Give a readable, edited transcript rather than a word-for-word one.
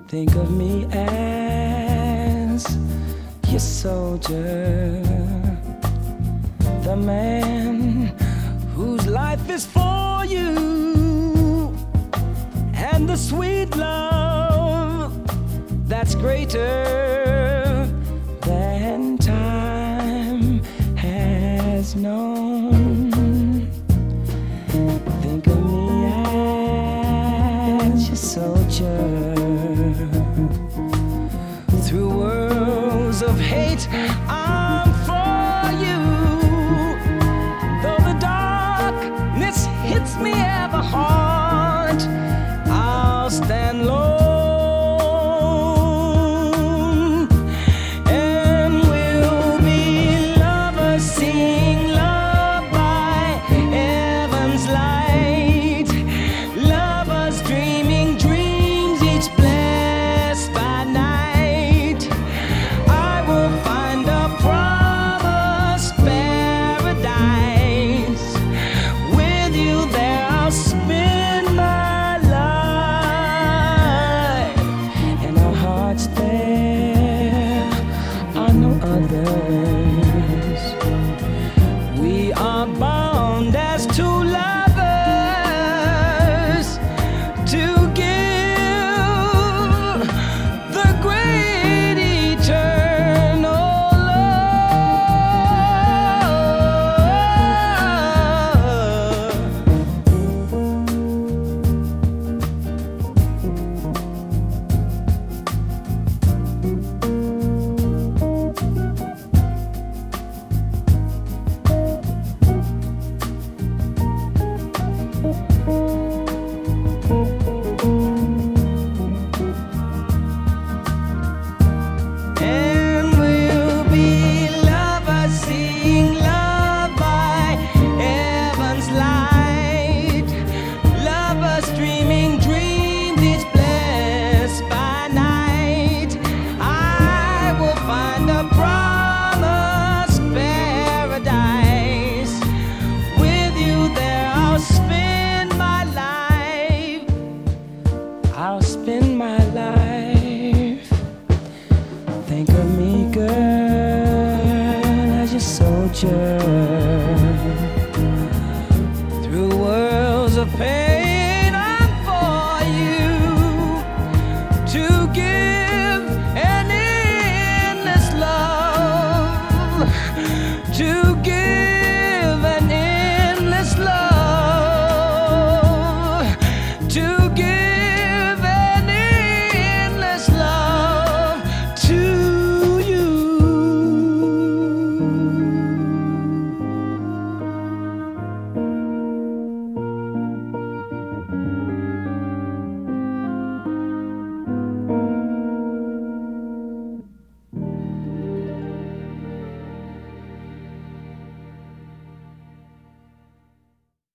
Think of me as your soldier, the man whose life is for you, and the sweet love that's greater than time has known. Think of me as your soldier. Through worlds of hate, I'm for you. Though the darkness hits me ever hard, I'll stand alone. And we'll be lovers, sing love by heaven's light. Lovers dreaming dreams, each blessed by night. I will find a promised paradise. With you there I'll spend my life, and our hearts there are no others. We are bound as two lovers to give the great eternal And we'll be lovers, sing love by heaven's light. Lovers dreaming dreams, each blessed by night. I will find a promised paradise. With you there I'll spend my life. I'll spend my life. Think of me, girl, as your soldier. Through worlds of pain